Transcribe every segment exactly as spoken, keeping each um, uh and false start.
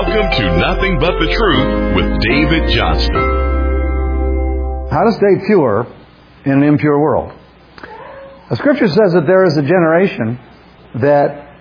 Welcome to Nothing But the Truth with David Johnston. How to stay pure in an impure world. The Scripture says that there is a generation that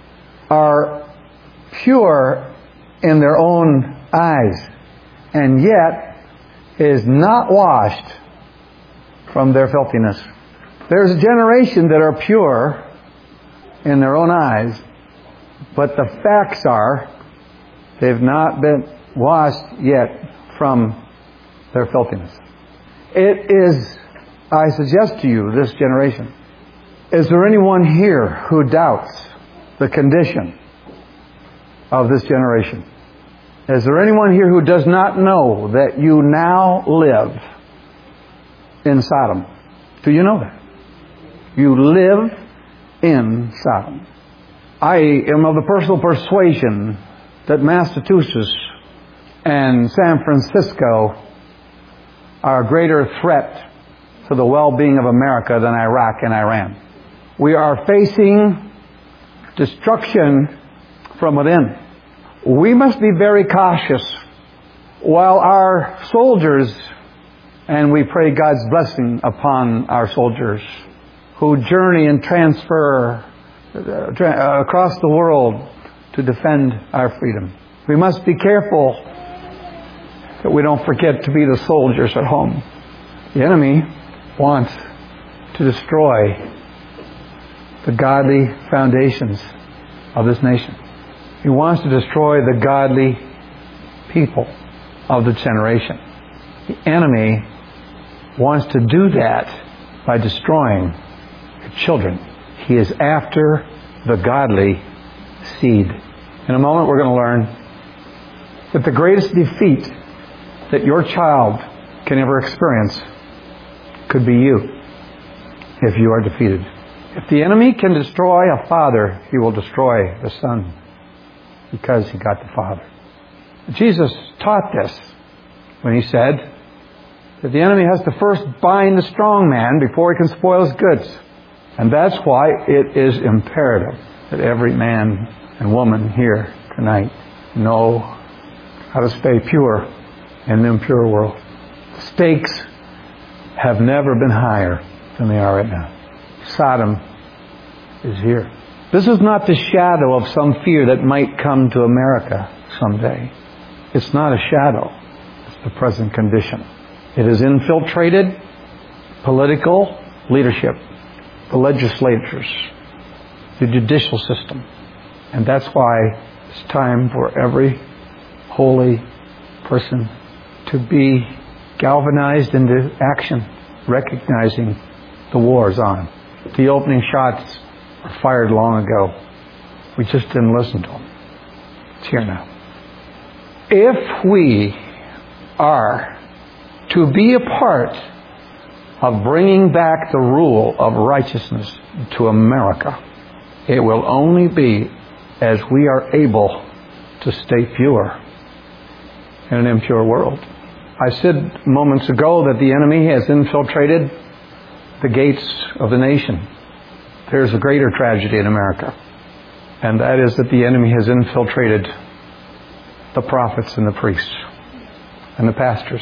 are pure in their own eyes, and yet is not washed from their filthiness. There's a generation that are pure in their own eyes, but the facts are they've not been washed yet from their filthiness. It is, I suggest to you, this generation, is there anyone here who doubts the condition of this generation? Is there anyone here who does not know that you now live in Sodom? Do you know that? You live in Sodom. I am of the personal persuasion that Massachusetts and San Francisco are a greater threat to the well-being of America than Iraq and Iran. We are facing destruction from within. We must be very cautious while our soldiers, and we pray God's blessing upon our soldiers who journey and transfer uh, across the world to defend our freedom. We must be careful that we don't forget to be the soldiers at home. The enemy wants to destroy the godly foundations of this nation. He wants to destroy the godly people of the generation. The enemy wants to do that by destroying the children. He is after the godly seed. In a moment we're going to learn that the greatest defeat that your child can ever experience could be you if you are defeated. If the enemy can destroy a father, he will destroy the son because he got the father. Jesus taught this when he said that the enemy has to first bind the strong man before he can spoil his goods. And that's why it is imperative that every man and woman here tonight know how to stay pure in an impure world. The stakes have never been higher than they are right now. Sodom is here. This is not the shadow of some fear that might come to America someday. It's not a shadow. It's the present condition. It has infiltrated political leadership, the legislatures, the judicial system. And that's why it's time for every holy person to be galvanized into action, recognizing the war is on. The opening shots were fired long ago. We just didn't listen to them. It's here now. If we are to be a part of bringing back the rule of righteousness to America, it will only be as we are able to stay pure in an impure world. I said moments ago that the enemy has infiltrated the gates of the nation. There's a greater tragedy in America, and that is that the enemy has infiltrated the prophets and the priests and the pastors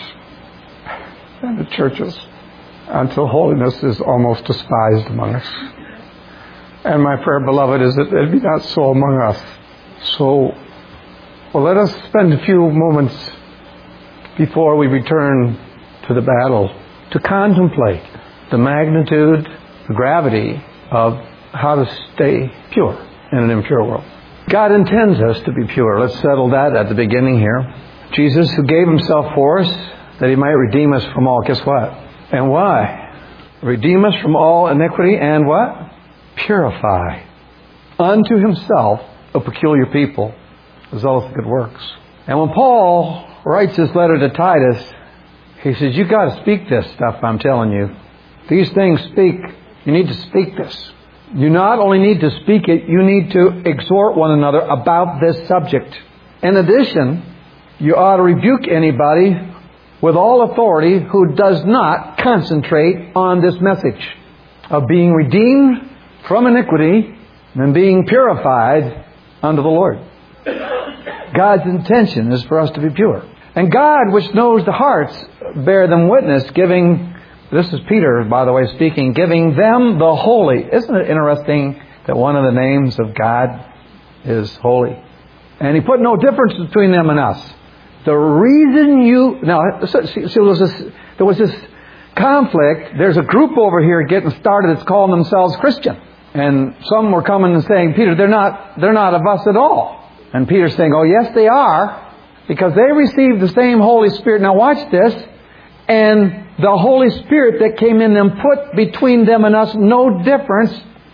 and the churches until holiness is almost despised among us. And my prayer, beloved, is that it be not so among us. So, well, let us spend a few moments before we return to the battle to contemplate the magnitude, the gravity of how to stay pure in an impure world. God intends us to be pure. Let's settle that at the beginning here. Jesus, who gave himself for us that he might redeem us from all, guess what? And why? Redeem us from all iniquity and what? Purify unto himself a peculiar people, zealous of good works. And when Paul writes this letter to Titus, he says, you've got to speak this stuff I'm telling you. These things speak. You need to speak this. You not only need to speak it, you need to exhort one another about this subject. In addition, you ought to rebuke anybody with all authority who does not concentrate on this message of being redeemed from iniquity and being purified unto the Lord. God's intention is for us to be pure. And God, which knows the hearts, bear them witness, giving, this is Peter, by the way, speaking, giving them the holy. Isn't it interesting that one of the names of God is holy? And He put no difference between them and us. The reason you... Now, see, there was this, there was this conflict. There's a group over here getting started that's calling themselves Christian. And some were coming and saying, Peter, they're not, they're not of us at all. And Peter's saying, oh, yes, they are, because they received the same Holy Spirit. Now watch this. And the Holy Spirit that came in them put between them and us no difference,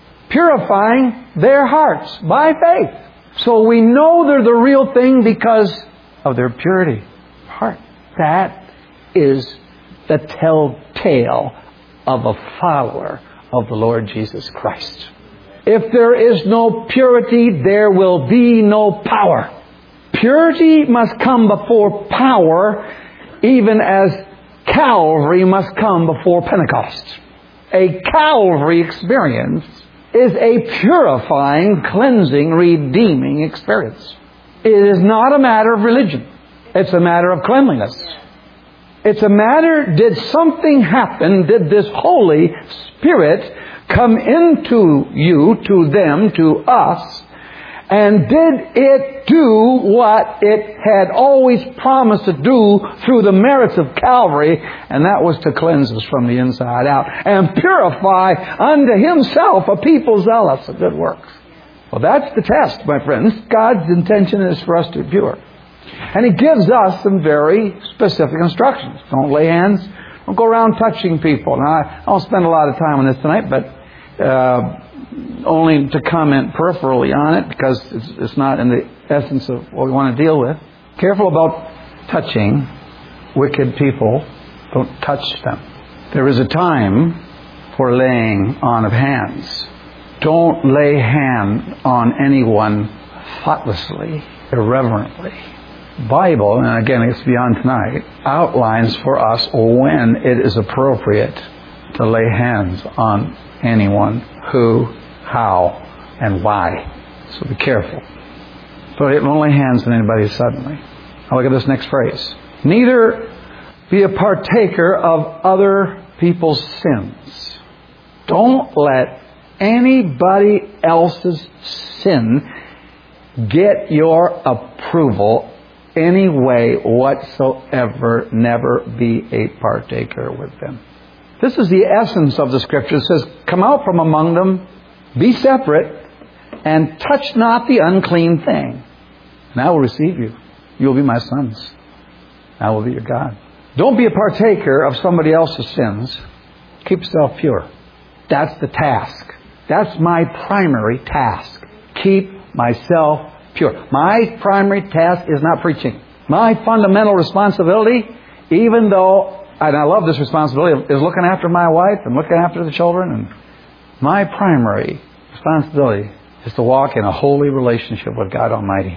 purifying their hearts by faith. So we know they're the real thing because of their purity of heart. That is the telltale of a follower of the Lord Jesus Christ. If there is no purity, there will be no power. Purity must come before power, even as Calvary must come before Pentecost. A Calvary experience is a purifying, cleansing, redeeming experience. It is not a matter of religion. It's a matter of cleanliness. It's a matter, did something happen? Did this Holy Spirit come into you, to them, to us, and did it do what it had always promised to do through the merits of Calvary, and that was to cleanse us from the inside out and purify unto Himself a people zealous of good works. Well, that's the test, my friends. God's intention is for us to be pure. And He gives us some very specific instructions. Don't lay hands. Don't go around touching people. Now, I won't spend a lot of time on this tonight, but uh, only to comment peripherally on it, because it's, it's not in the essence of what we want to deal with. Careful about touching wicked people. Don't touch them. There is a time for laying on of hands. Don't lay hand on anyone thoughtlessly, irreverently. Bible, and again it's beyond tonight, outlines for us when it is appropriate to lay hands on anyone, who, how, and why. So be careful. So don't lay hands on anybody suddenly. Now look at this next phrase. Neither be a partaker of other people's sins. Don't let anybody else's sin get your approval any way whatsoever. Never be a partaker with them. This is the essence of the Scripture. It says, come out from among them, be separate, and touch not the unclean thing, and I will receive you. You will be my sons. I will be your God. Don't be a partaker of somebody else's sins. Keep yourself pure. That's the task. That's my primary task. Keep myself pure. My primary task is not preaching. My fundamental responsibility, even though, and I love this responsibility, is looking after my wife and looking after the children. And my primary responsibility is to walk in a holy relationship with God Almighty.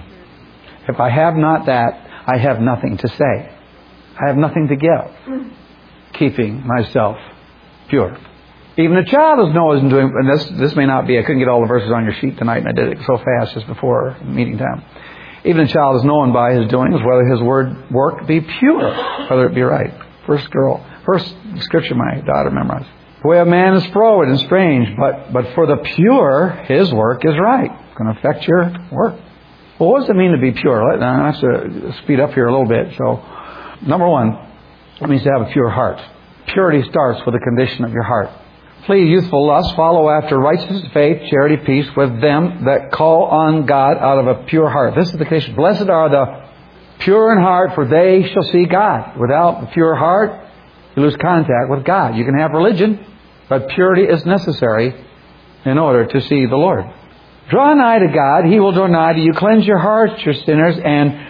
If I have not that, I have nothing to say. I have nothing to give. Keeping myself pure. Even a child is knows and doing, and this this may not be, I couldn't get all the verses on your sheet tonight, and I did it so fast just before meeting time. Even a child is known by his doings whether his word work be pure, whether it be right. First girl, first scripture my daughter memorized. The way a man is froward and strange, but but for the pure, his work is right. It's going to affect your work. Well, what does it mean to be pure? I have to speed up here a little bit. So, number one, it means to have a pure heart. Purity starts with the condition of your heart. Flee youthful lust, follow after righteousness, faith, charity, peace with them that call on God out of a pure heart. This is the condition. Blessed are the pure in heart, for they shall see God. Without the pure heart, you lose contact with God. You can have religion, but purity is necessary in order to see the Lord. Draw nigh to God, He will draw nigh to you. Cleanse your hearts, your sinners, and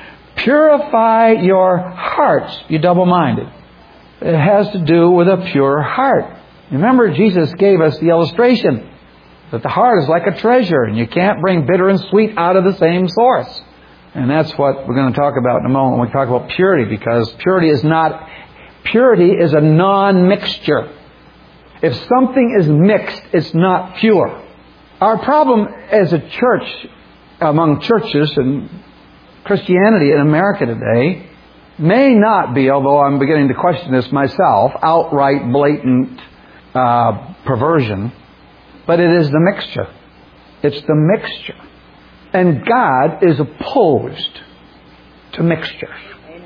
purify your hearts, you double-minded. It has to do with a pure heart. Remember, Jesus gave us the illustration that the heart is like a treasure, and you can't bring bitter and sweet out of the same source. And that's what we're going to talk about in a moment when we talk about purity, because purity is not, purity is a non-mixture. If something is mixed, it's not pure. Our problem as a church, among churches, and Christianity in America today may not be, although I'm beginning to question this myself, outright blatant uh, perversion, but it is the mixture. It's the mixture. And God is opposed to mixtures.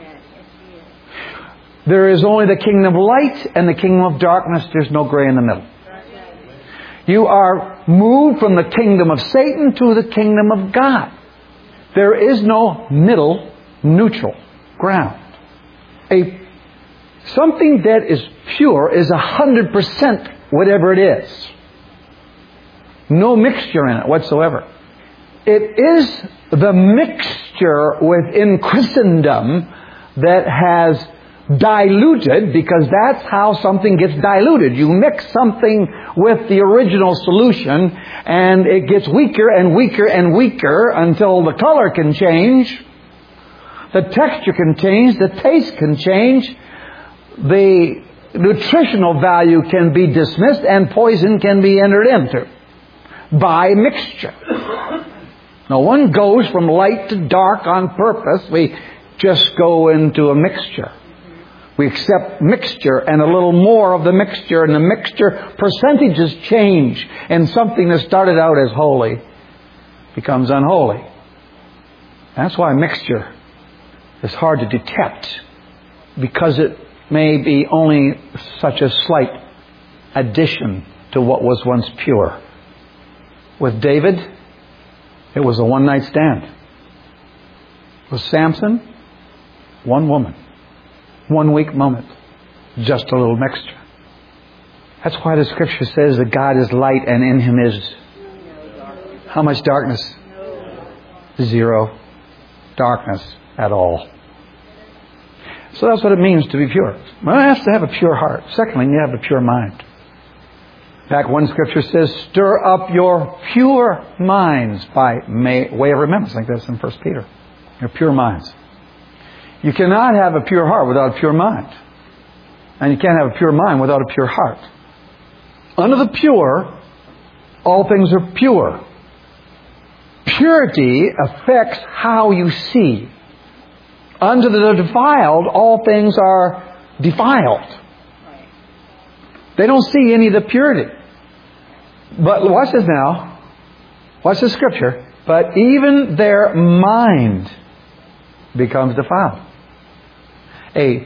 There is only the kingdom of light and the kingdom of darkness. There's no gray in the middle. You are moved from the kingdom of Satan to the kingdom of God. There is no middle, neutral ground. A something that is pure is a hundred percent whatever it is. No mixture in it whatsoever. It is the mixture within Christendom that has diluted, because that's how something gets diluted. You mix something with the original solution and it gets weaker and weaker and weaker until the color can change, the texture can change, the taste can change, the nutritional value can be dismissed, and poison can be entered into by mixture. No one goes from light to dark on purpose. We just go into a mixture. We accept mixture and a little more of the mixture, and the mixture percentages change, and something that started out as holy becomes unholy. That's why mixture is hard to detect, because it may be only such a slight addition to what was once pure. With David, it was a one-night stand. With Samson, one woman. One weak moment. Just a little mixture. That's why the Scripture says that God is light and in Him is how much darkness? Zero darkness at all. So that's what it means to be pure. One has to have a pure heart. Secondly, you have a pure mind. In fact, one Scripture says, stir up your pure minds by way of remembrance. I think that's in First Peter. Your pure minds. You cannot have a pure heart without a pure mind. And you can't have a pure mind without a pure heart. Under the pure, all things are pure. Purity affects how you see. Under the defiled, all things are defiled. They don't see any of the purity. But watch this now. Watch the Scripture. But even their mind becomes defiled. A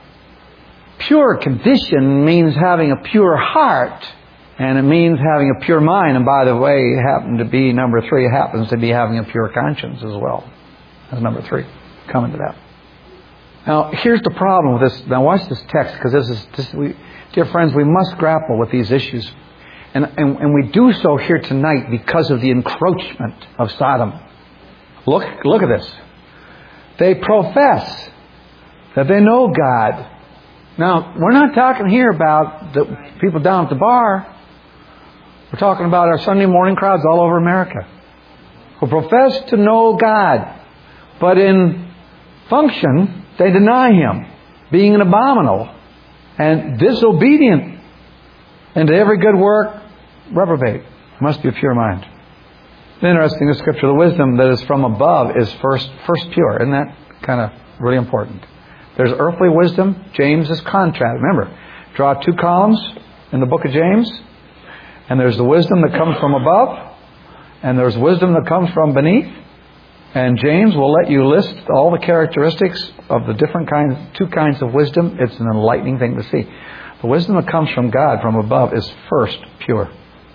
pure condition means having a pure heart, and it means having a pure mind. And by the way, it happened to be number three. It happens to be having a pure conscience as well. That's number three. Coming to that. Now, here's the problem with this. Now, watch this text, because this is, this, we, dear friends, we must grapple with these issues. And, and, and we do so here tonight because of the encroachment of Sodom. Look, look at this. They profess that they know God. Now, we're not talking here about the people down at the bar. We're talking about our Sunday morning crowds all over America who profess to know God, but in function, they deny Him, being an abominable and disobedient, and to every good work, reprobate. It must be a pure mind. It's interesting, the Scripture, the wisdom that is from above is first, first pure. Isn't that kind of really important? There's earthly wisdom. James is contrast. Remember, draw two columns in the book of James, and there's the wisdom that comes from above, and there's wisdom that comes from beneath. And James will let you list all the characteristics of the different kinds, two kinds of wisdom. It's an enlightening thing to see. The wisdom that comes from God, from above, is first pure.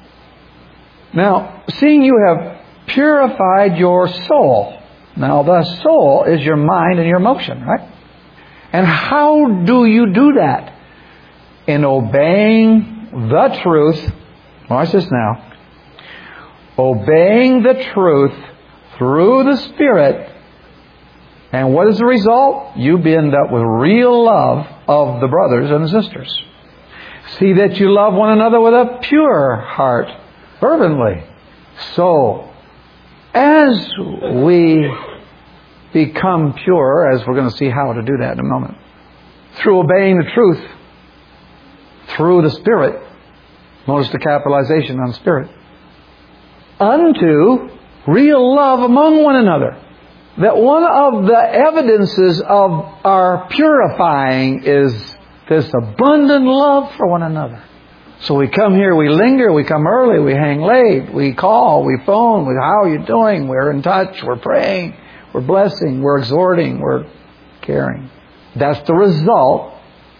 Now, seeing you have purified your soul. Now, the soul is your mind and your emotion, right? And how do you do that? In obeying the truth. Watch this now. Obeying the truth through the Spirit. And what is the result? You end up with real love of the brothers and sisters. See that you love one another with a pure heart, fervently. So, as we become pure, as we're going to see how to do that in a moment, through obeying the truth, through the Spirit, notice the capitalization on Spirit, unto real love among one another. that one of the evidences of our purifying is this abundant love for one another. So we come here, we linger, we come early, we hang late, we call, we phone, we, how are you doing? We're in touch, we're praying, we're blessing, we're exhorting, we're caring. That's the result of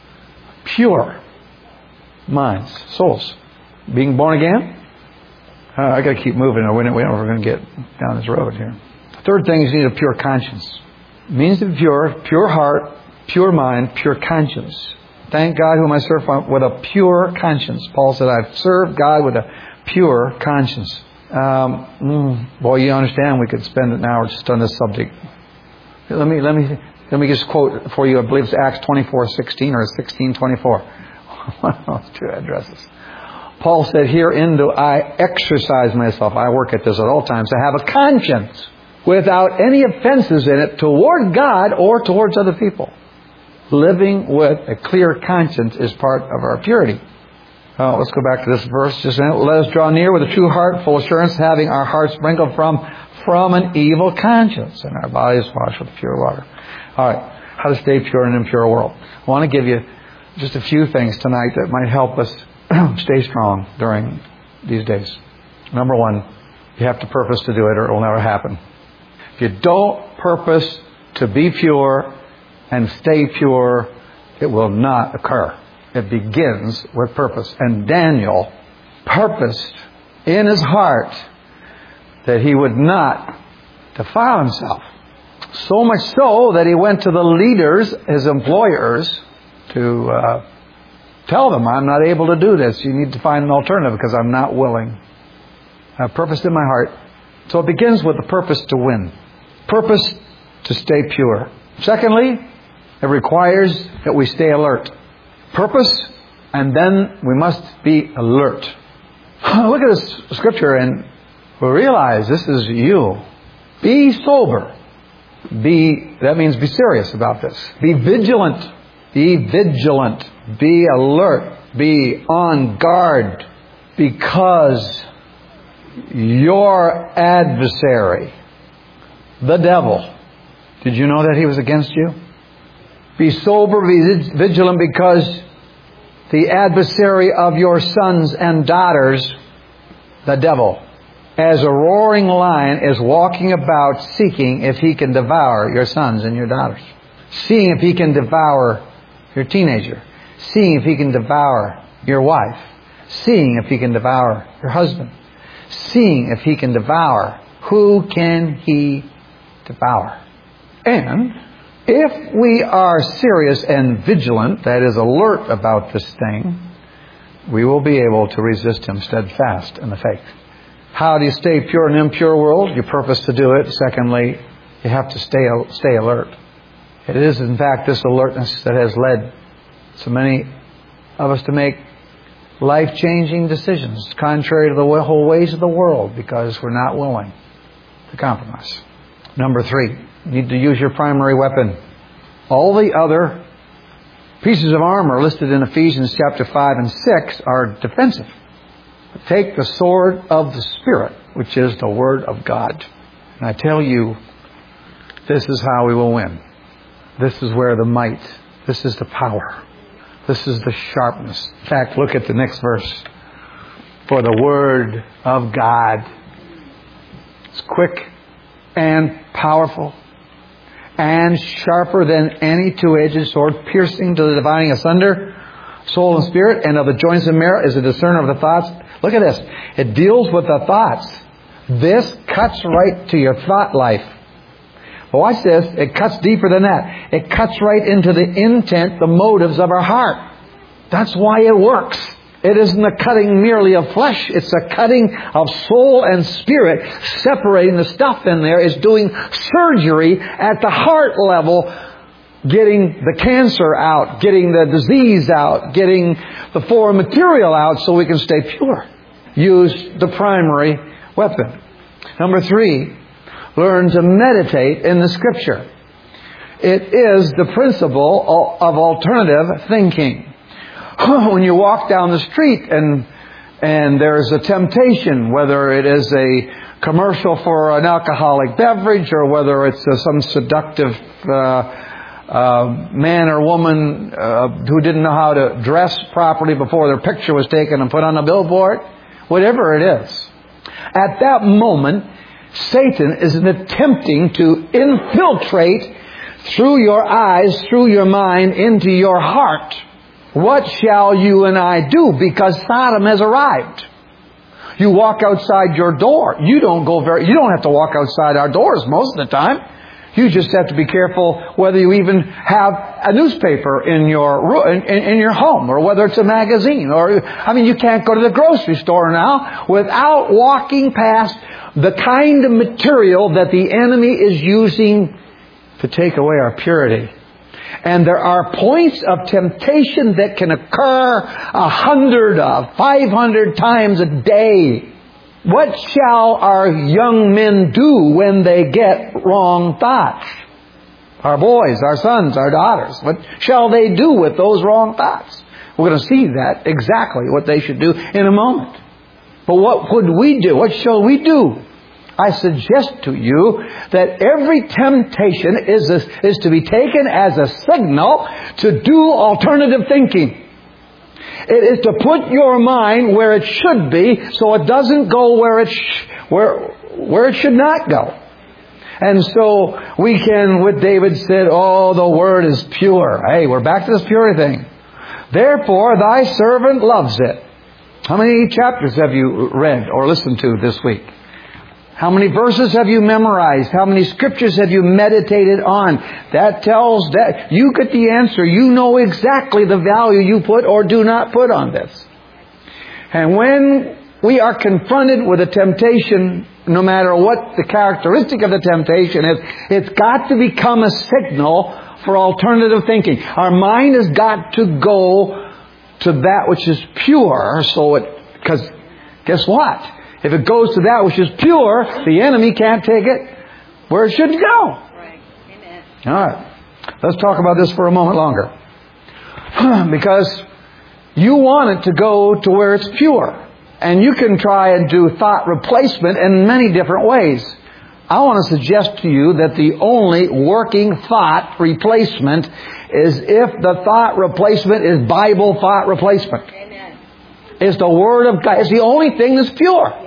pure minds, souls. Being born again? Uh, I got to keep moving, or we're never going to get down this road here. The third thing is you need a pure conscience. It means to be pure, pure heart, pure mind, pure conscience. Thank God whom I serve with a pure conscience. Paul said, I've served God with a pure conscience. Um, mm, boy, you understand we could spend an hour just on this subject. Let me let me let me just quote for you. I believe it's Acts twenty-four sixteen or sixteen twenty-four. One of those two addresses. Paul said, herein do I exercise myself. I work at this at all times. I have a conscience without any offenses in it toward God or towards other people. Living with a clear conscience is part of our purity. Oh, let's go back to this verse just a minute. Let us draw near with a true heart, full assurance, having our hearts sprinkled from, from an evil conscience and our bodies washed with pure water. All right, how to stay pure in an impure world. I want to give you just a few things tonight that might help us stay strong during these days. Number one, you have to purpose to do it or it will never happen. If you don't purpose to be pure and stay pure, it will not occur. It begins with purpose. And Daniel purposed in his heart that he would not defile himself. So much so that he went to the leaders, his employers, to uh, tell them, I'm not able to do this. You need to find an alternative because I'm not willing. I have purpose in my heart. So it begins with the purpose to win. Purpose to stay pure. Secondly, it requires that we stay alert. Purpose, and then we must be alert. Look at this scripture and we realize this is you. Be sober. Be, that means be serious about this. Be vigilant. Be vigilant. Be alert. Be on guard. Because your adversary, the devil, did you know that he was against you? Be sober, be vigilant, because the adversary of your sons and daughters, the devil, as a roaring lion, is walking about seeking if he can devour your sons and your daughters. Seeing if he can devour your teenager. Seeing if he can devour your wife. Seeing if he can devour your husband. Seeing if he can devour. Who can he devour? And if we are serious and vigilant, that is alert about this thing, we will be able to resist him steadfast in the faith. How do you stay pure in an impure world? You purpose to do it. Secondly, you have to stay stay alert. It is, in fact, this alertness that has led so many of us to make life-changing decisions contrary to the whole ways of the world because we're not willing to compromise. Number three, you need to use your primary weapon. All the other pieces of armor listed in Ephesians chapter five and six are defensive. Take the sword of the Spirit, which is the Word of God. And I tell you, this is how we will win. This is where the might, this is the power, this is the sharpness. In fact, look at the next verse. For the Word of God is quick and powerful and sharper than any two-edged sword, piercing to the dividing asunder soul and spirit, and of the joints and marrow, is a discerner of the thoughts. Look at this. It deals with the thoughts. This cuts right to your thought life. But watch this. It cuts deeper than that. It cuts right into the intent, the motives of our heart. That's why it works. It isn't a cutting merely of flesh. It's a cutting of soul and spirit. Separating the stuff in there is doing surgery at the heart level, getting the cancer out, getting the disease out, getting the foreign material out so we can stay pure. Use the primary weapon. Number three, learn to meditate in the Scripture. It is the principle of alternative thinking. When you walk down the street and and there's a temptation, whether it is a commercial for an alcoholic beverage, or whether it's uh, some seductive uh, uh, man or woman uh, who didn't know how to dress properly before their picture was taken and put on a billboard. Whatever it is. At that moment, Satan is attempting to infiltrate through your eyes, through your mind, into your heart. What shall you and I do? Because Sodom has arrived. You walk outside your door. You don't go very, you don't have to walk outside our doors most of the time. You just have to be careful whether you even have a newspaper in your in, in your home, or whether it's a magazine. Or I mean, you can't go to the grocery store now without walking past the kind of material that the enemy is using to take away our purity. And there are points of temptation that can occur a hundred, uh, five hundred times a day. What shall our young men do when they get wrong thoughts? Our boys, our sons, our daughters. What shall they do with those wrong thoughts? We're going to see that exactly what they should do in a moment. But what would we do? What shall we do? I suggest to you that every temptation is, a, is to be taken as a signal to do alternative thinking. It is to put your mind where it should be, so it doesn't go where it sh- where where it should not go. And so we can, what David said, oh, the word is pure. Hey, we're back to this purity thing. Therefore, thy servant loves it. How many chapters have you read or listened to this week? How many verses have you memorized? How many scriptures have you meditated on? That tells that you get the answer. You know exactly the value you put or do not put on this. And when we are confronted with a temptation, no matter what the characteristic of the temptation is, it's got to become a signal for alternative thinking. Our mind has got to go to that which is pure, so it, because guess what? If it goes to that which is pure, the enemy can't take it where it should go. Right. Amen. All right. Let's talk about this for a moment longer. Because you want it to go to where it's pure. And you can try and do thought replacement in many different ways. I want to suggest to you that the only working thought replacement is if the thought replacement is Bible thought replacement. Amen. It's the Word of God. It's the only thing that's pure. Yeah.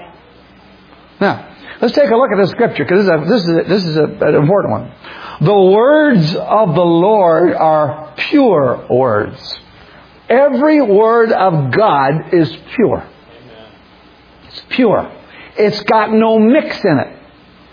Now, let's take a look at this scripture, because this is, a, this is, a, this is a, an important one. The words of the Lord are pure words. Every word of God is pure. It's pure. It's got no mix in it.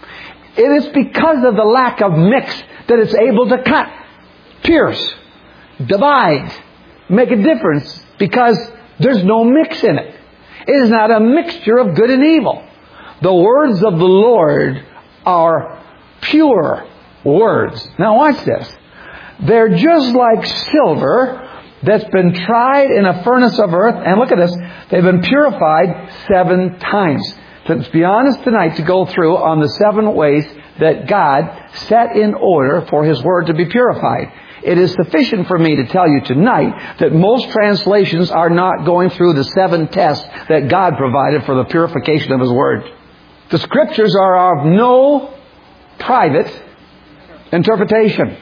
It is because of the lack of mix that it's able to cut, pierce, divide, make a difference, because there's no mix in it. It is not a mixture of good and evil. The words of the Lord are pure words. Now watch this. They're just like silver that's been tried in a furnace of earth. And look at this. They've been purified seven times. So it's beyond us tonight to go through on the seven ways that God set in order for His Word to be purified. It is sufficient for me to tell you tonight that most translations are not going through the seven tests that God provided for the purification of His Word. The Scriptures are of no private interpretation.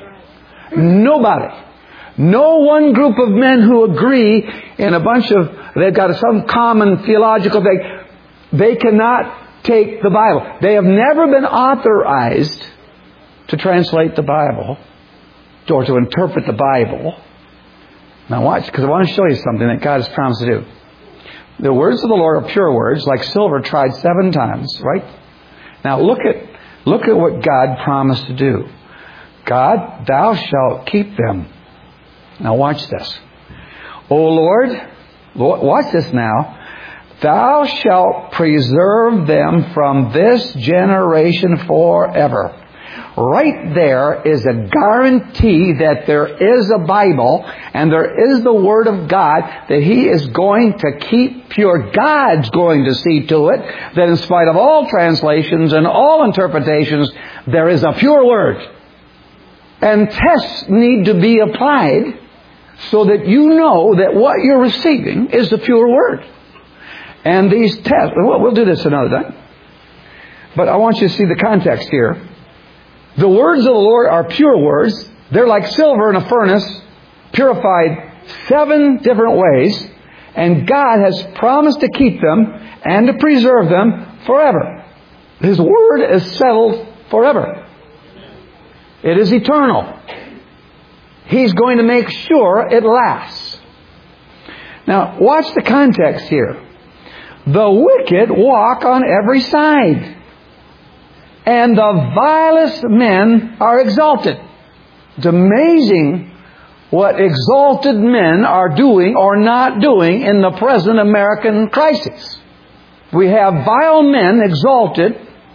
Nobody. No one group of men who agree in a bunch of, they've got some common theological thing. They cannot take the Bible. They have never been authorized to translate the Bible or to interpret the Bible. Now watch, because I want to show you something that God has promised to do. The words of the Lord are pure words, like silver tried seven times, right? Now look at look at what God promised to do. God, thou shalt keep them. Now watch this. O Lord, watch this now. Thou shalt preserve them from this generation forever. Right there is a guarantee that there is a Bible and there is the Word of God that He is going to keep pure. God's going to see to it that in spite of all translations and all interpretations, there is a pure Word. And tests need to be applied so that you know that what you're receiving is the pure Word. And these tests, we'll do this another time. But I want you to see the context here. The words of the Lord are pure words. They're like silver in a furnace, purified seven different ways. And God has promised to keep them and to preserve them forever. His word is settled forever. It is eternal. He's going to make sure it lasts. Now, watch the context here. The wicked walk on every side, and the vilest men are exalted. It's amazing what exalted men are doing or not doing in the present American crisis. We have vile men exalted,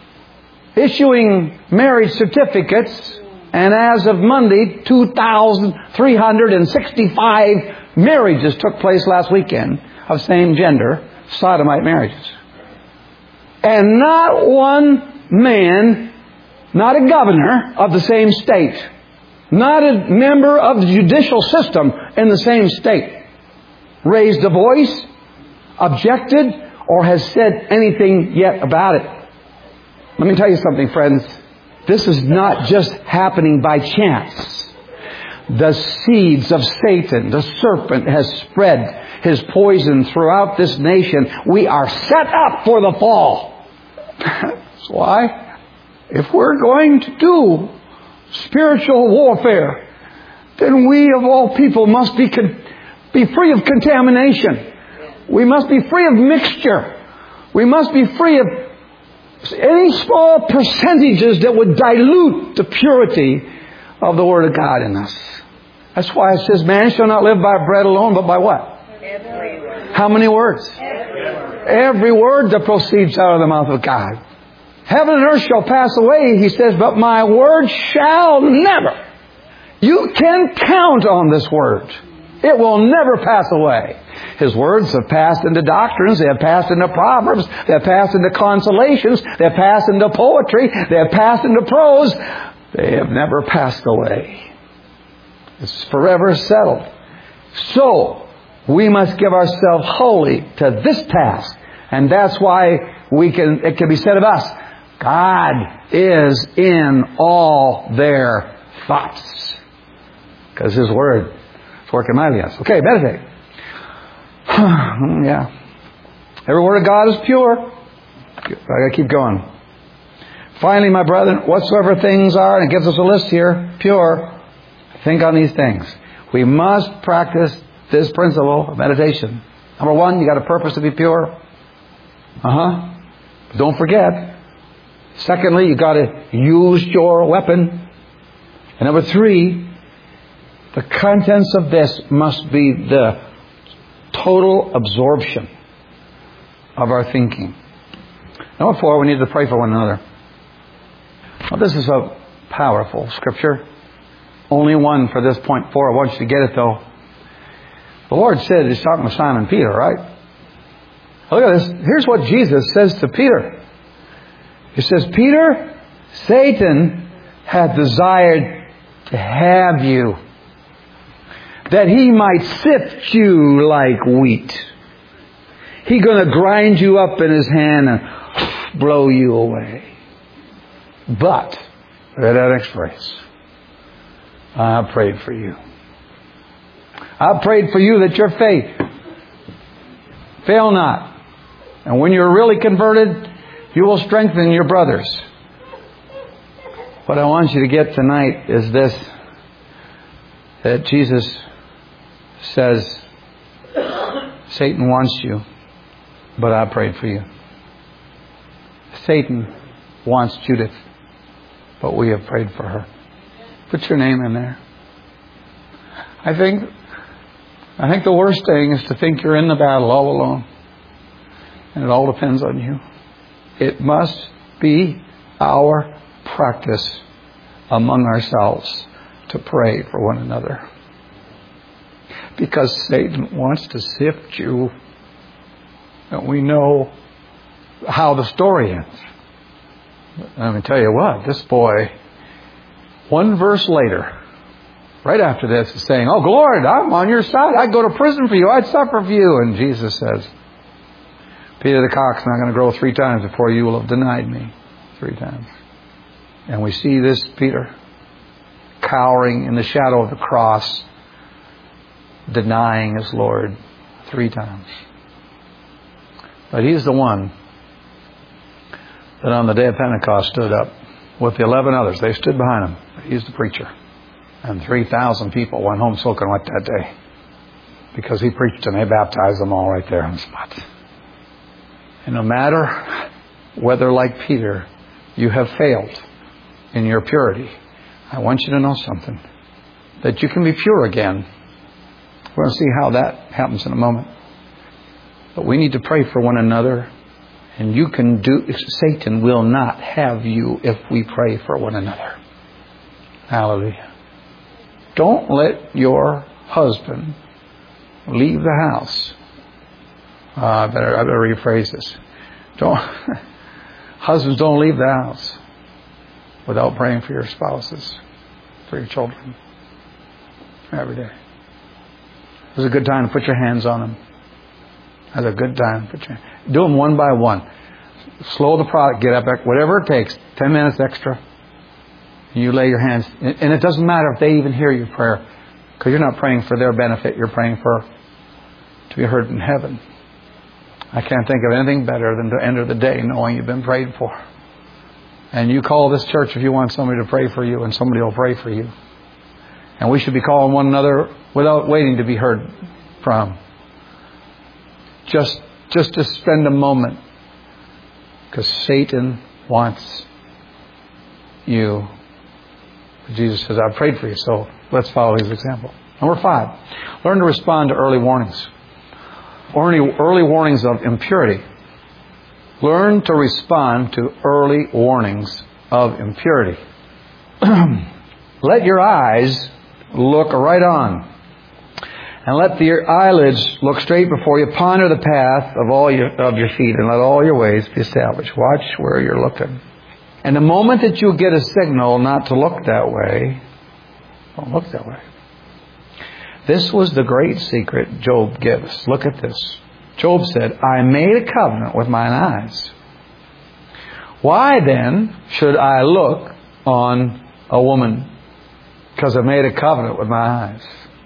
issuing marriage certificates, and as of Monday, two thousand three hundred sixty-five marriages took place last weekend of same gender, sodomite marriages. And not one man, not a governor of the same state, not a member of the judicial system in the same state, raised a voice, objected, or has said anything yet about it. Let me tell you something, friends. This is not just happening by chance. The seeds of Satan, the serpent, has spread his poison throughout this nation. We are set up for the fall. That's why, if we're going to do spiritual warfare, then we of all people must be con- be free of contamination. We must be free of mixture. We must be free of any small percentages that would dilute the purity of the Word of God in us. That's why it says, man shall not live by bread alone, but by what? Every word. How many words? Every word. Every word that proceeds out of the mouth of God. Heaven and earth shall pass away, he says, but my word shall never. You can count on this word. It will never pass away. His words have passed into doctrines. They have passed into proverbs. They have passed into consolations. They have passed into poetry. They have passed into prose. They have never passed away. It's forever settled. So, we must give ourselves wholly to this task. And that's why we can, it can be said of us, God is in all their thoughts. Because His Word is working mightily in us. Okay, meditate. Yeah. Every word of God is pure. I gotta keep going. Finally, my brethren, whatsoever things are, and it gives us a list here, pure, think on these things. We must practice this principle of meditation. Number one, you got a purpose to be pure. Uh-huh. Don't forget. Secondly, you got to use your weapon. And number three, the contents of this must be the total absorption of our thinking. Number four, we need to pray for one another. Well, this is a powerful scripture. Only one for this point four. I want you to get it, though. The Lord said, He's talking to Simon Peter, right? Look at this. Here's what Jesus says to Peter. He says, Peter, Satan hath desired to have you, that he might sift you like wheat. He's going to grind you up in his hand and blow you away. But, read that next phrase, I prayed for you. I prayed for you that your faith fail not. And when you're really converted, you will strengthen your brothers. What I want you to get tonight is this, that Jesus says, Satan wants you, but I prayed for you. Satan wants Judith, but we have prayed for her. Put your name in there. I think, I think the worst thing is to think you're in the battle all alone. And it all depends on you. It must be our practice among ourselves to pray for one another. Because Satan wants to sift you. And we know how the story ends. Let me tell you what, this boy, one verse later, right after this, is saying, oh, Lord, I'm on your side. I'd go to prison for you. I'd suffer for you. And Jesus says, Peter the cock's not going to grow three times before you will have denied me. Three times. And we see this Peter cowering in the shadow of the cross, denying his Lord three times. But he's the one that on the day of Pentecost stood up with the eleven others. They stood behind him. He's the preacher. And three thousand people went home soaking wet that day because he preached and they baptized them all right there on the spot. And no matter whether, like Peter, you have failed in your purity, I want you to know something. That you can be pure again. We're going to see how that happens in a moment. But we need to pray for one another. And you can do, Satan will not have you if we pray for one another. Hallelujah. Don't let your husband leave the house. Uh, I better, I better rephrase this. Don't, husbands, don't leave the house without praying for your spouses, for your children, every day. It's a good time to put your hands on them. It's a good time to put your hands. Do them one by one. Slow the product, get up, whatever it takes, ten minutes extra. You lay your hands, and it doesn't matter if they even hear your prayer, because you're not praying for their benefit, you're praying for to be heard in heaven. I can't think of anything better than to enter the day knowing you've been prayed for. And you call this church if you want somebody to pray for you, and somebody will pray for you. And we should be calling one another without waiting to be heard from. Just, just to spend a moment. Because Satan wants you. Jesus says, I prayed for you, so let's follow his example. Number five, learn to respond to early warnings. Early, early warnings of impurity. Learn to respond to early warnings of impurity. Let your eyes look right on. And let your eyelids look straight before you. Ponder the path of all your, of your feet, and let all your ways be established. Watch where you're looking. And the moment that you get a signal not to look that way, don't look that way. This was the great secret Job gives. Look at this. Job said, I made a covenant with mine eyes. Why then should I look on a woman? Because I made a covenant with my eyes.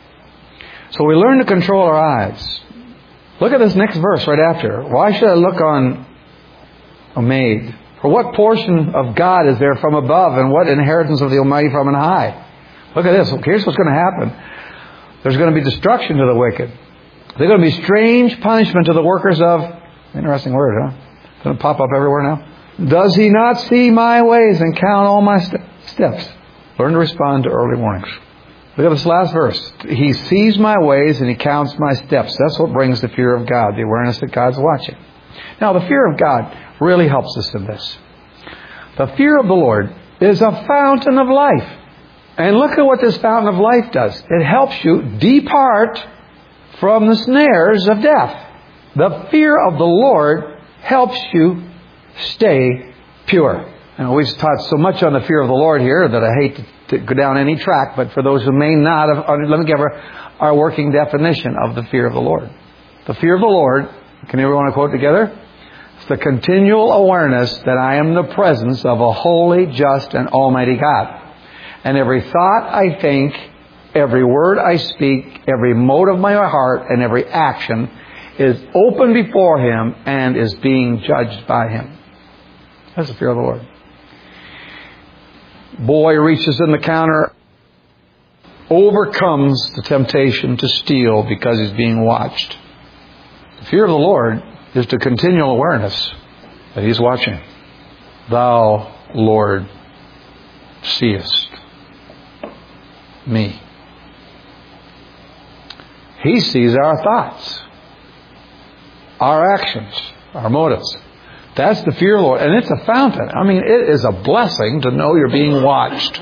So we learn to control our eyes. Look at this next verse right after. Why should I look on a maid? For what portion of God is there from above, and what inheritance of the Almighty from on high? Look at this. Here's what's going to happen. There's going to be destruction to the wicked. There's going to be strange punishment to the workers of... Interesting word, huh? It's going to pop up everywhere now. Does he not see my ways and count all my st- steps? Learn to respond to early warnings. Look at this last verse. He sees my ways and he counts my steps. That's what brings the fear of God, the awareness that God's watching. Now, the fear of God really helps us in this. The fear of the Lord is a fountain of life. And look at what this fountain of life does. It helps you depart from the snares of death. The fear of the Lord helps you stay pure. And we've taught so much on the fear of the Lord here that I hate to, to go down any track, but for those who may not have, let me give our, our working definition of the fear of the Lord. The fear of the Lord, can everyone quote together? It's the continual awareness that I am in the presence of a holy, just, and almighty God. And every thought I think, every word I speak, every mote of my heart, and every action is open before Him and is being judged by Him. That's the fear of the Lord. Boy reaches in the counter, overcomes the temptation to steal because he's being watched. The fear of the Lord is the continual awareness that He's watching. Thou, Lord, seest me. He sees our thoughts, our actions, our motives. That's the fear of the Lord. And it's a fountain. I mean, it is a blessing to know you're being watched.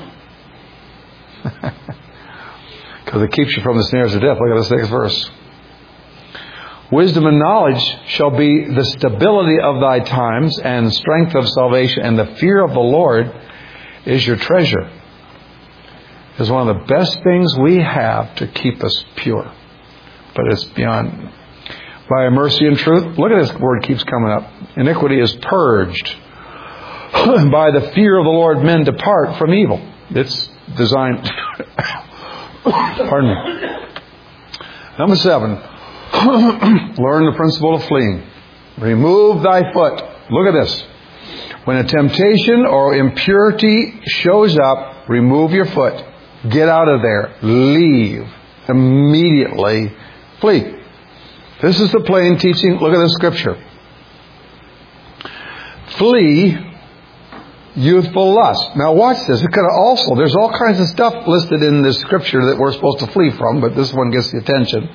Because it keeps you from the snares of death. Look at this next verse. Wisdom and knowledge shall be the stability of thy times and strength of salvation. And the fear of the Lord is your treasure. It's one of the best things we have to keep us pure. But it's beyond... By mercy and truth. Look at this word keeps coming up. Iniquity is purged By the fear of the Lord, men depart from evil. It's designed... Pardon me. Number seven. Learn the principle of fleeing. Remove thy foot. Look at this. When a temptation or impurity shows up, remove your foot. Get out of there. Leave. Immediately flee. This is the plain teaching. Look at the scripture. Flee youthful lust. Now watch this. It could also, there's all kinds of stuff listed in this scripture that we're supposed to flee from, but this one gets the attention.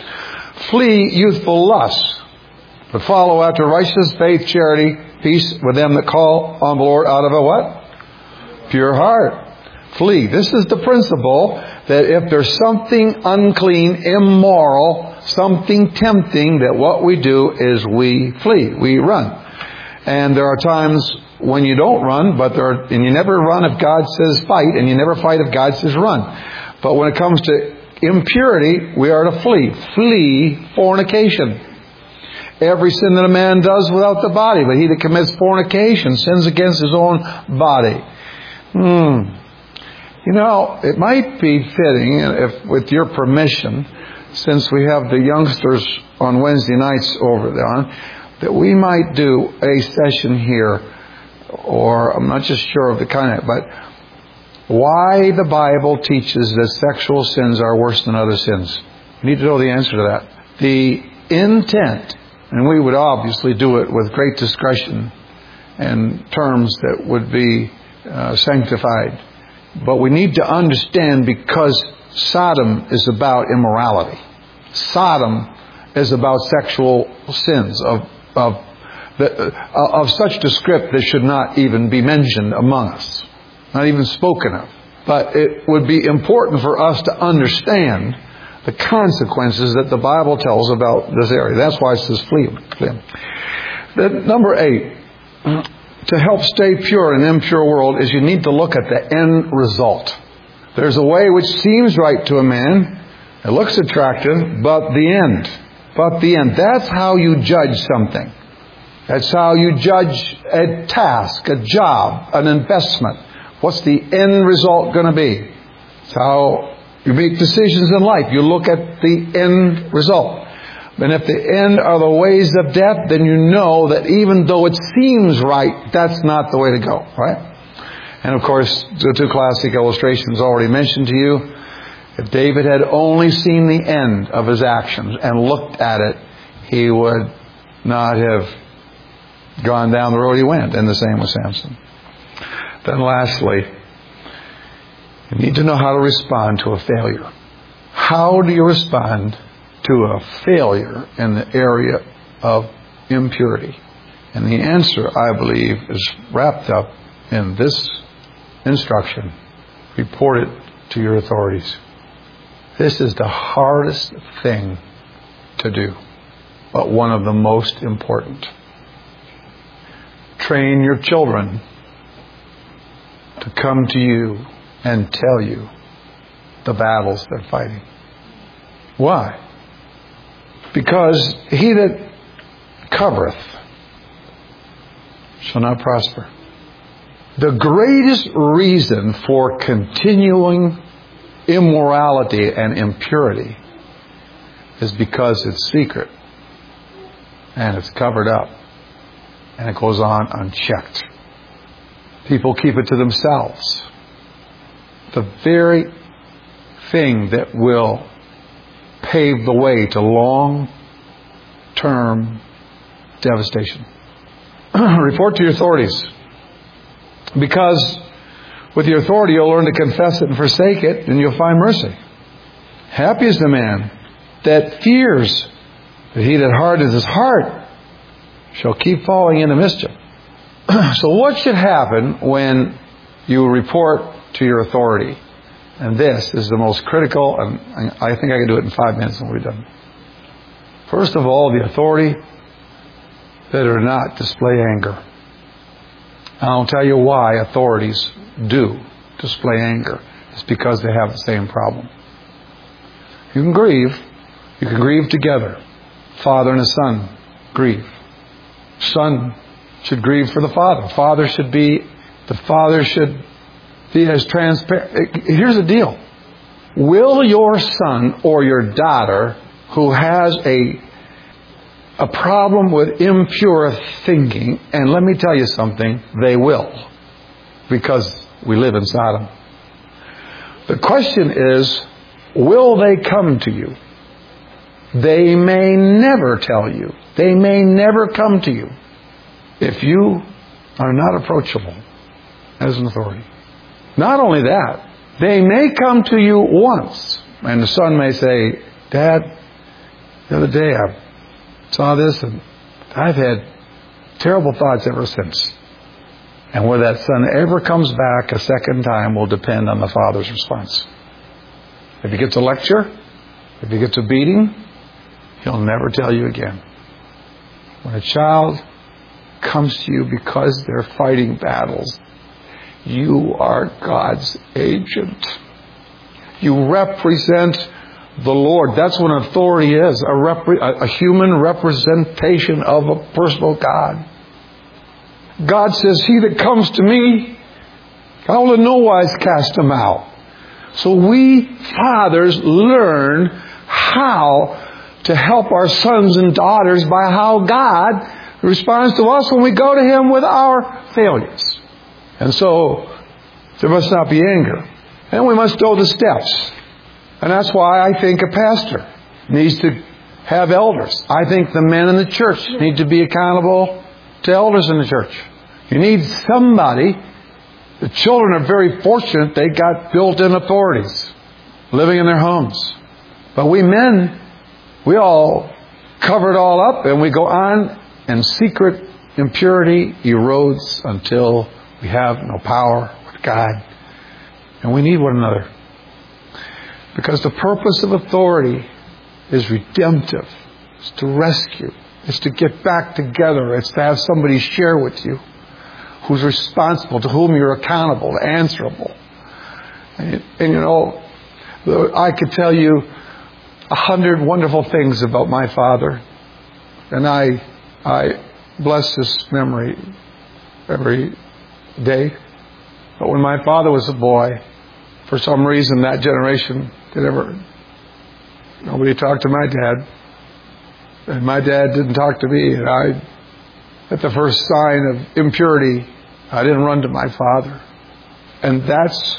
Flee youthful lust, but follow after righteousness, faith, charity, peace with them that call on the Lord out of a what? Pure heart. Flee. This is the principle that if there's something unclean, immoral, something tempting, that what we do is we flee. We run. And there are times when you don't run, but there are, and you never run if God says fight, and you never fight if God says run. But when it comes to impurity, we are to flee. Flee fornication. Every sin that a man does without the body, but he that commits fornication sins against his own body. Hmm. You know, it might be fitting, if with your permission, since we have the youngsters on Wednesday nights over there, that we might do a session here, or I'm not just sure of the kind of, but why the Bible teaches that sexual sins are worse than other sins. You need to know the answer to that. The intent, and we would obviously do it with great discretion and terms that would be uh, sanctified. But we need to understand, because Sodom is about immorality. Sodom is about sexual sins of of the, uh, of such a script that should not even be mentioned among us, not even spoken of. But it would be important for us to understand the consequences that the Bible tells about this area. That's why it says flee. The, number eight, to help stay pure in an impure world, is you need to look at the end result. There's a way which seems right to a man. It looks attractive, but the end. But the end. That's how you judge something. That's how you judge a task, a job, an investment. What's the end result going to be? It's how you make decisions in life. You look at the end result. And if the end are the ways of death, then you know that even though it seems right, that's not the way to go, right? And of course, the two classic illustrations already mentioned to you. If David had only seen the end of his actions and looked at it, he would not have gone down the road he went. And the same with Samson. Then lastly, you need to know how to respond to a failure. How do you respond to a failure in the area of impurity? And the answer, I believe, is wrapped up in this instruction. Report it to your authorities. This is the hardest thing to do, but one of the most important. Train your children to come to you and tell you the battles they're fighting. Why? Because he that covereth shall not prosper. The greatest reason for continuing immorality and impurity is because it's secret and it's covered up and it goes on unchecked. People keep it to themselves. The very thing that will pave the way to long-term devastation. Report to your authorities. Because with your authority you'll learn to confess it and forsake it, and you'll find mercy. Happy is the man that fears, that he that hardens his heart shall keep falling into mischief. So what should happen when you report to your authority? And this is the most critical, and I think I can do it in five minutes and we're done. First of all, the authority better not display anger. And I'll tell you why authorities do display anger. It's because they have the same problem. You can grieve. You can grieve together. Father and a son grieve. Son should grieve for the father. Father should be, the father should be as transparent. Here's the deal. Will your son or your daughter who has a a problem with impure thinking, and let me tell you something, they will, because we live in Sodom. The question is, will they come to you? They may never tell you. They may never come to you if you are not approachable as an authority. Not only that, they may come to you once, and the son may say, Dad, the other day I saw this and I've had terrible thoughts ever since. And whether that son ever comes back a second time will depend on the father's response. If he gets a lecture, if he gets a beating, he'll never tell you again. When a child comes to you because they're fighting battles, you are God's agent. You represent the Lord. That's what an authority is, a, repre- a human representation of a personal God. God says, he that comes to me, I will in no wise cast him out. So we fathers learn how to help our sons and daughters by how God responds to us when we go to him with our failures. And so there must not be anger. And we must go the steps. And that's why I think a pastor needs to have elders. I think the men in the church need to be accountable to elders in the church. You need somebody. The children are very fortunate. They got built-in authorities living in their homes. But we men, we all cover it all up and we go on, and secret impurity erodes until we have no power with God. And we need one another. Because the purpose of authority is redemptive. It's to rescue. It's to get back together. It's to have somebody share with you who's responsible, to whom you're accountable, answerable. And, and you know, I could tell you a hundred wonderful things about my father. And I, I bless his memory every day. But when my father was a boy, for some reason that generation did ever, nobody talked to my dad. And my dad didn't talk to me. And I, at the first sign of impurity, I didn't run to my father. And that's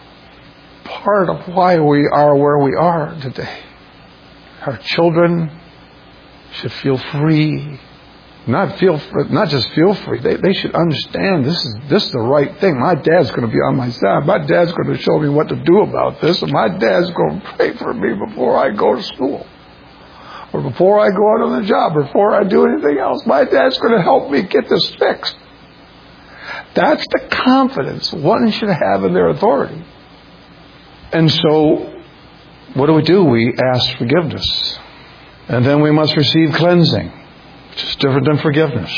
part of why we are where we are today. Our children should feel free. Not feel, not just feel free. They, they should understand this is this is the right thing. My dad's going to be on my side. My dad's going to show me what to do about this. And my dad's going to pray for me before I go to school, or before I go out on the job, or before I do anything else. My dad's going to help me get this fixed. That's the confidence one should have in their authority. And so, what do we do? We ask forgiveness. And then we must receive cleansing, which is different than forgiveness.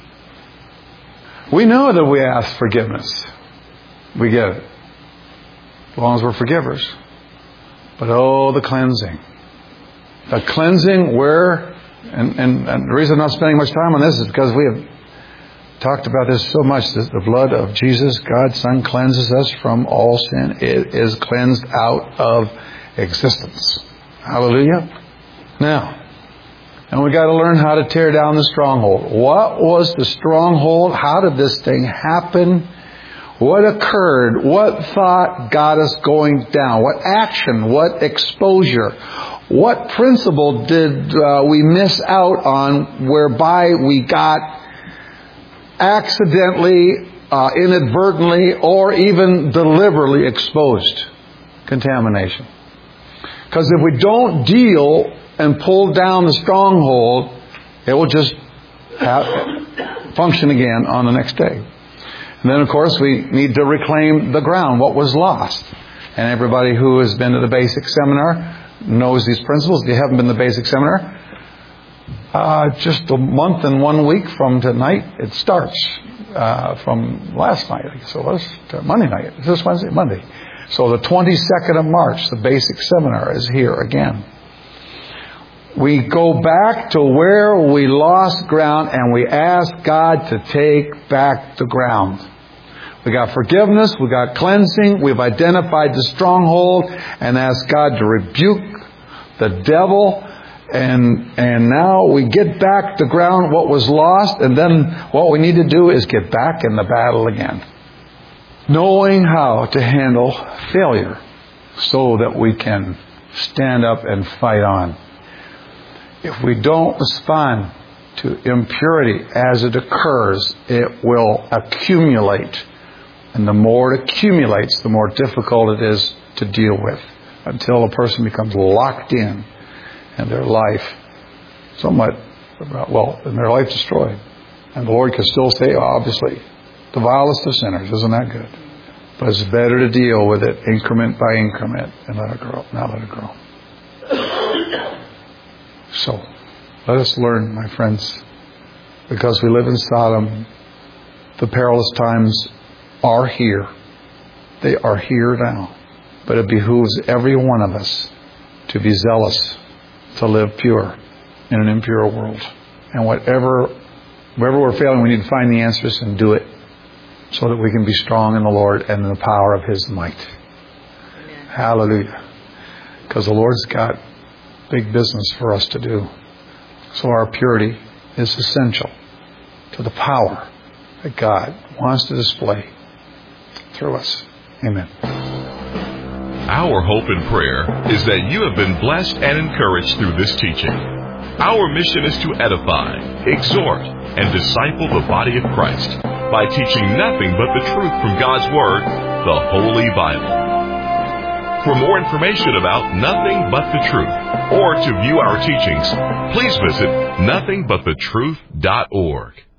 We know that we ask forgiveness. We get it. As long as we're forgivers. But oh, the cleansing. The cleansing where, and, and, and the reason I'm not spending much time on this is because we have talked about this so much, that the blood of Jesus, God's Son, cleanses us from all sin. It is cleansed out of existence. Hallelujah. Now, and we got to learn how to tear down the stronghold. What was the stronghold? How did this thing happen? What occurred? What thought got us going down? What action? What exposure? What principle did uh, we miss out on whereby we got accidentally, uh, inadvertently, or even deliberately exposed? Contamination. Because if we don't deal and pull down the stronghold, it will just have, function again on the next day. And then, of course, we need to reclaim the ground, what was lost. And everybody who has been to the basic seminar knows these principles. If you haven't been to the basic seminar, uh, just a month and one week from tonight, it starts. Uh, from last night, I guess it was, Monday night. Is this Wednesday? Monday. So the twenty-second of March, the basic seminar is here again. we go back to where we lost ground and we ask God to take back the ground. We got forgiveness, we got cleansing, we've identified the stronghold and asked God to rebuke the devil, and and now we get back the ground what was lost, and then what we need to do is get back in the battle again. Knowing how to handle failure so that we can stand up and fight on. If we don't respond to impurity as it occurs, it will accumulate. And the more it accumulates, the more difficult it is to deal with, until a person becomes locked in and their life somewhat, well, and their life destroyed. And the Lord can still say, obviously, the vilest of sinners, isn't that good? But it's better to deal with it increment by increment and let it grow, not let it grow. So, let us learn, my friends, because we live in Sodom, the perilous times are here. They are here now. But it behooves every one of us to be zealous, to live pure in an impure world. And whatever, wherever we're failing, we need to find the answers and do it so that we can be strong in the Lord and in the power of His might. Amen. Hallelujah. Because the Lord's got big business for us to do. So our purity is essential to the power that God wants to display through us. Amen. Our hope and prayer is that you have been blessed and encouraged through this teaching. Our mission is to edify, exhort, and disciple the body of Christ by teaching nothing but the truth from God's Word, the Holy Bible. For more information about Nothing But the Truth, or to view our teachings, please visit nothing but the truth dot org.